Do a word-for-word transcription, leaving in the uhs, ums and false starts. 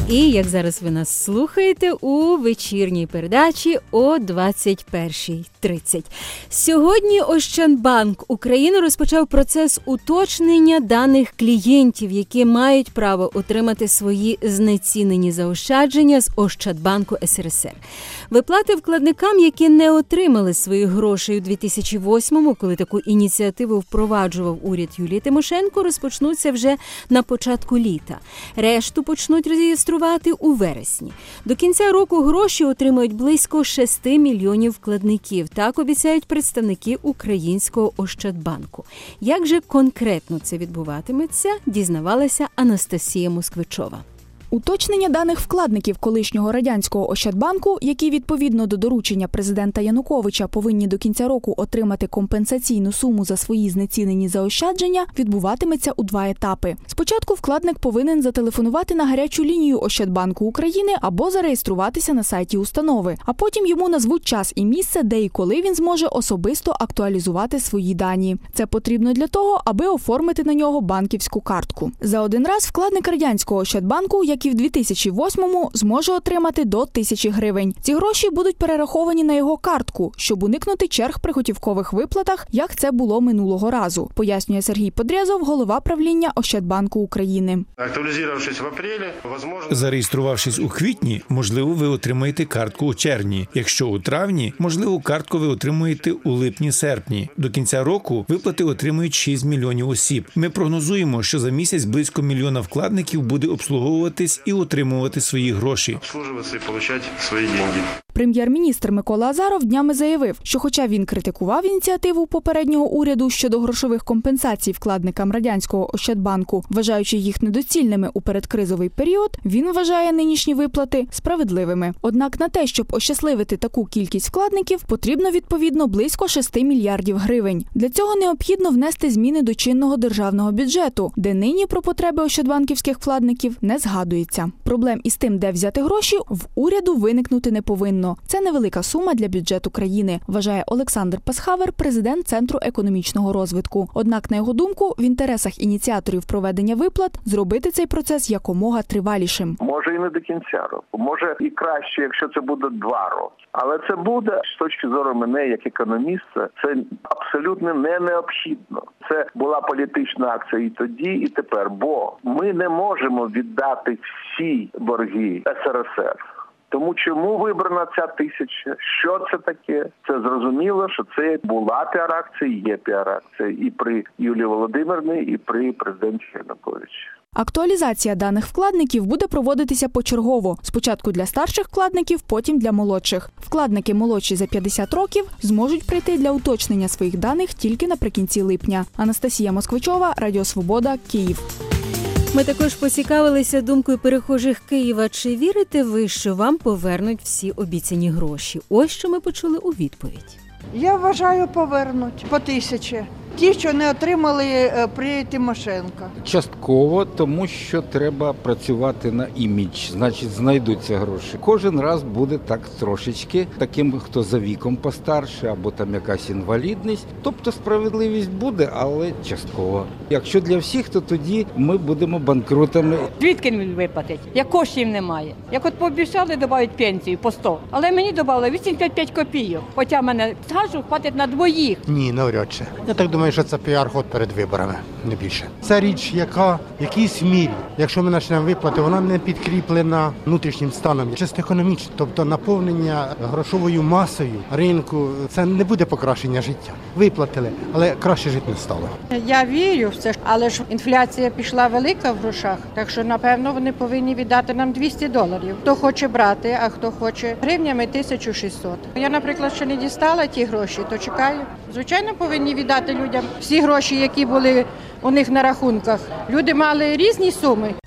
І, як зараз ви нас слухаєте, у вечірній передачі о двадцять перша тридцять. Сьогодні Ощадбанк України розпочав процес уточнення даних клієнтів, які мають право отримати свої знецінені заощадження з Ощадбанку ес ер ес ер. Виплати вкладникам, які не отримали своїх грошей у дві тисячі восьмому, коли таку ініціативу впроваджував уряд Юлії Тимошенко, розпочнуться вже на початку літа. Решту почнуть реєструвати у вересні. До кінця року гроші отримають близько шести мільйонів вкладників. Так обіцяють представники Українського Ощадбанку. Як же конкретно це відбуватиметься, дізнавалася Анастасія Москвичова. Уточнення даних вкладників колишнього радянського Ощадбанку, які відповідно до доручення президента Януковича повинні до кінця року отримати компенсаційну суму за свої знецінені заощадження, відбуватиметься у два етапи. Спочатку вкладник повинен зателефонувати на гарячу лінію Ощадбанку України або зареєструватися на сайті установи, а потім йому назвуть час і місце, де і коли він зможе особисто актуалізувати свої дані. Це потрібно для того, аби оформити на нього банківську картку. За один раз вкладник радянського Ощадбанку, як і в дві тисячі восьмому, зможе отримати до тисячі гривень. Ці гроші будуть перераховані на його картку, щоб уникнути черг при готівкових виплатах, як це було минулого разу, пояснює Сергій Подрєзов, голова правління Ощадбанку України. Актуалізувавшись в апрелі, можливо... Зареєструвавшись у квітні, можливо, ви отримаєте картку у червні. Якщо у травні, можливо, картку ви отримуєте у липні-серпні. До кінця року виплати отримують шість мільйонів осіб. Ми прогнозуємо, що за місяць близько мільйона вкладників буде обслуговувати і отримувати свої гроші. Обслужуватися і отримати свої гроші. Прем'єр-міністр Микола Азаров днями заявив, що хоча він критикував ініціативу попереднього уряду щодо грошових компенсацій вкладникам радянського Ощадбанку, вважаючи їх недоцільними у передкризовий період, він вважає нинішні виплати справедливими. Однак на те, щоб ощасливити таку кількість вкладників, потрібно відповідно близько шести мільярдів гривень. Для цього необхідно внести зміни до чинного державного бюджету, де нині про потреби ощадбанківських вкладників не згадується. Проблем із тим, де взяти гроші, в уряду виникнути не повинно. Це невелика сума для бюджету країни, вважає Олександр Пасхавер, президент Центру економічного розвитку. Однак, на його думку, в інтересах ініціаторів проведення виплат зробити цей процес якомога тривалішим. Може і не до кінця року, може і краще, якщо це буде два роки. Але це буде, з точки зору мене, як економіста, це абсолютно не необхідно. Це була політична акція і тоді, і тепер, бо ми не можемо віддати всі борги ес ер ес ер. Тому чому вибрана ця тисяча? Що це таке? Це зрозуміло, що це була піар-акція, є піар-акція і при Юлії Володимирівні, і при президенті Януковичі. Актуалізація даних вкладників буде проводитися почергово. Спочатку для старших вкладників, потім для молодших. Вкладники молодші за п'ятдесят років зможуть прийти для уточнення своїх даних тільки наприкінці липня. Анастасія Москвичова, Радіо Свобода, Київ. Ми також поцікавилися думкою перехожих Києва. Чи вірите ви, що вам повернуть всі обіцяні гроші? Ось що ми почули у відповідь. Я вважаю, повернуть по тисячі. Ті, що не отримали при Тимошенко. Частково, тому що треба працювати на імідж, значить знайдуться гроші. Кожен раз буде так трошечки, таким, хто за віком постарше, або там якась інвалідність. Тобто справедливість буде, але частково. Якщо для всіх, то тоді ми будемо банкрутами. Звідки він виплатить? Як коштів немає. Як от пообіцяли, додають пенсію по сто. Але мені додали вісімдесят п'ять копійок. Хоча в мене стажу хватить на двоїх. Ні, навряд чи. Я так думаю, що це піар-ход перед виборами, не більше. Це річ, яка в якійсь мірі, якщо ми почнемо виплати, вона не підкріплена внутрішнім станом, чисто економічно. Тобто наповнення грошовою масою ринку, це не буде покращення життя. Виплатили, але краще жити не стало. Я вірю в це, але ж інфляція пішла велика в грошах, так що, напевно, вони повинні віддати нам двісті доларів. Хто хоче брати, а хто хоче гривнями тисячу шістсот. Я, наприклад, ще не дістала ті гроші, то чекаю. Звичайно, повинні віддати людям всі гроші, які були у них на рахунках. Люди мали різні суми.